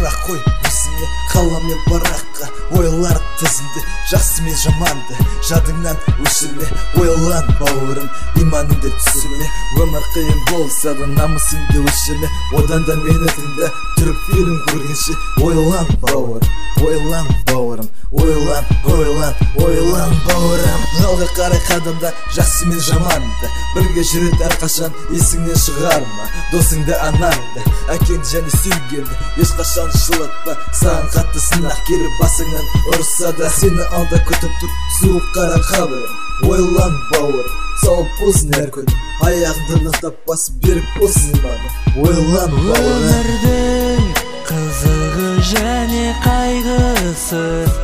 сұрақ қой өзіңе, қалам мен параққа ойлар тізімде, жақсы мен жаманды жадыңнан өшірме. Ойлан бауырым, иманыңды түсірме, өмір қиын болса да намысыңды өшірме. Одан да мені тыңда, түрік фильм көргенше. Ойлан бауырым, ойлан бауырым, ойлан, ойлан, ойлан бауырым. Алға қарай қадамда жақсы мен жаманды бірге жүреді әрқашан, есіңнен шығарма досыңды, анаңды, әкеңді және сүйгенді. Ешқашан жылатпа, саған қатты сынақ келіп басыңнан ұрса да, сені алда күтіп тұр суық қара қабірім. Ойлан бауырым, сауап болсын әр күн, аяғыңды нықтап басып берік болсын иманың. Ойлан бауырым. Өмірдің қызығы және қайғысы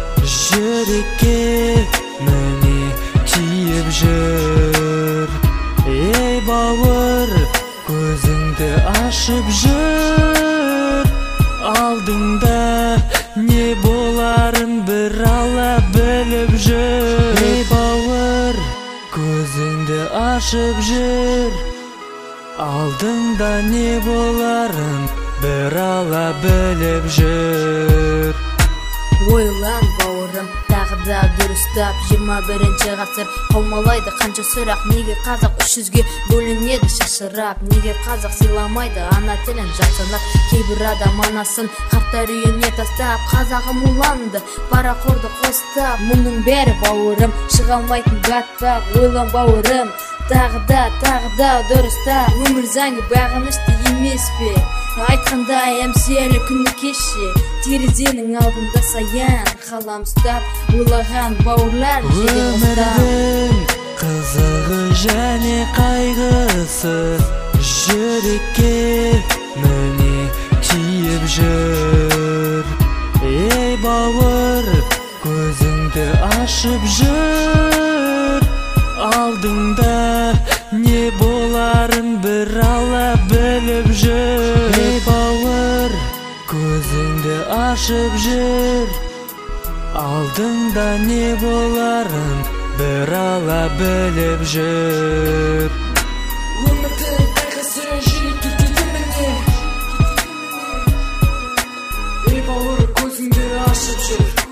жүрекке міне тиіп жүр. Ей бауыр, көзіңді ашып жүр, алдыңда не боларын бір Алла біліп жүр. Ей бауыр, көзіңді ашып жүр, алдыңда не боларын бір Алла біліп жүр. Ойлан бауырым, тағы да дұрыстап, 21-ші ғасыр қаумалайды қанша сұрақ. Неге қазақ 300-ге бөлінеді шашырап, неге қазақ сыйламайды ана тілін жақсылап. Кейбір адам анасын қарттар үйіне тастап, қазағым уланды парақорды қостап. Мұның бәрі бауырым, шыға алмайтын батпақ. Ойлан бауырым, тағы да дұрыстап, өмір заңы бағынышты емес пе? Айтқандай әмселі күні кеше, терезенің алдында саян қалам ұстап, ойлаған бауырлар жерде ұстап. Өмірдің қызығы және қайғысы жүрекке міне тиіп жүр. Ей бауыр, көзіңді ашып жүр, алдыңда не боларын бір Алла біліп жүр. Ей бауыр, көзіңді ашып жүр, алдыңда не боларын бір Алла біліп жүр. Өмірдің қайғысы жүрекке міне. Ей бауыр, көзіңді ашып жүр.